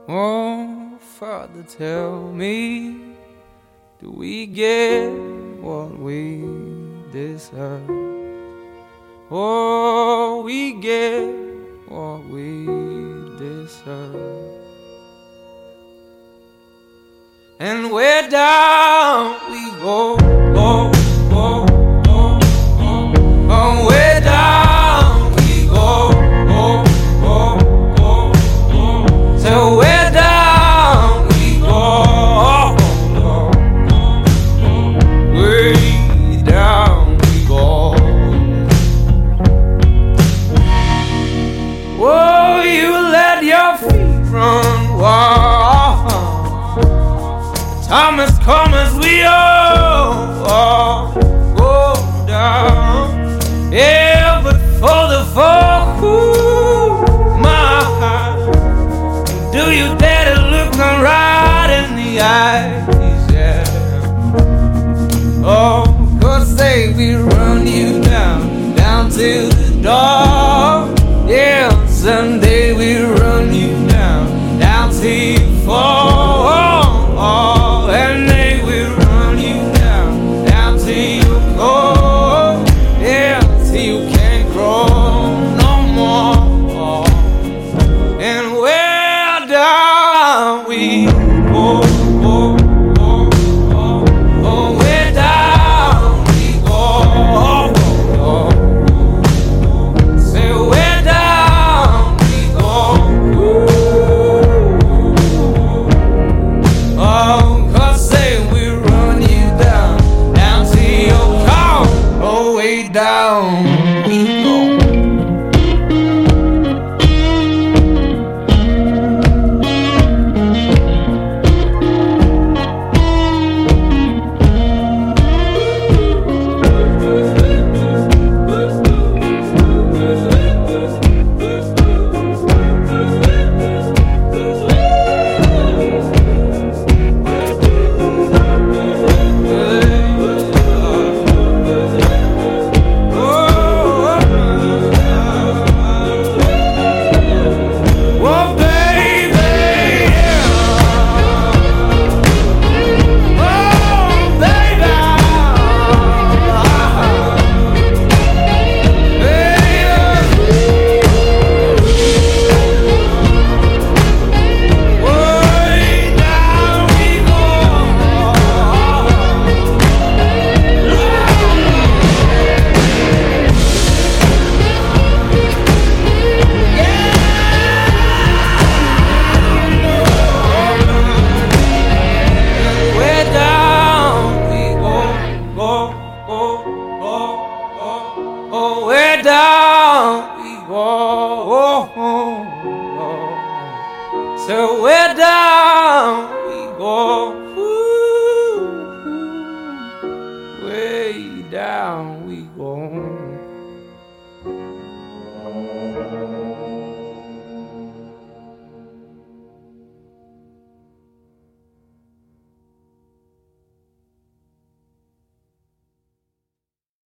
Oh, Father, tell me, do we get what we deserve? Oh, we get what we deserve. And where down we go, go, go, go, go. Oh, where down we go, go, go, go, go. So where down we go, go, go, go. Way down we go. Oh, you let your feet run wild. Time has come as we all go down. Yeah, but for the fall, my heart, do you dare to look me right in the eyes? Yeah. Oh, 'cause say we run you down, down to the dark. Yeah, someday we run you down, down till you fall. And they will run you down, down till you go. Yeah, till you can't grow no more. And where down we go, go, go, go. Oh, where down we go, go, go. Say where down we go. Oh, down we go. Oh, where down we go. So where down